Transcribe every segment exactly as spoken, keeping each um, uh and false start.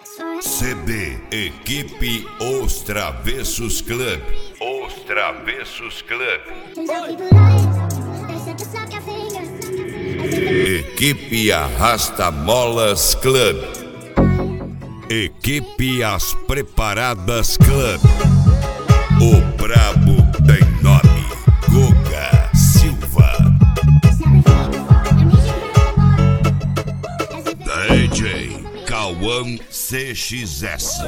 C D Equipe Os Travessos Club. Os Travessos Club. Equipe Arrasta Molas Club. Equipe As Preparadas Club. O brabo tem nome, Guga Silva. D J Cauã C X S.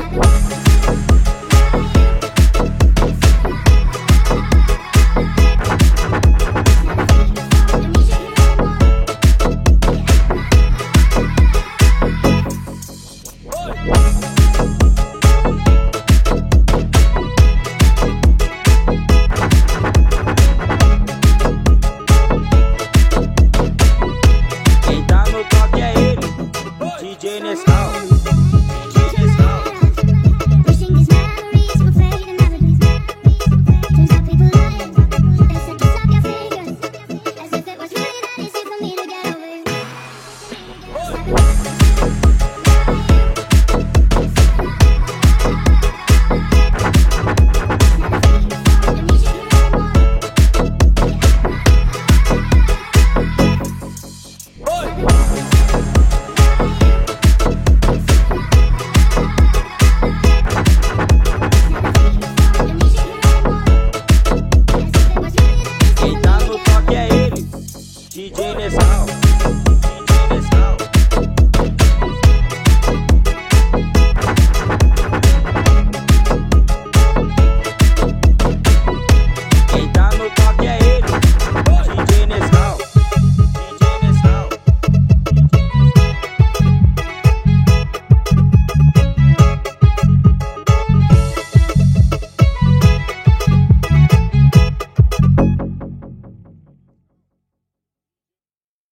Quem tá no toque é ele, D J Nescau.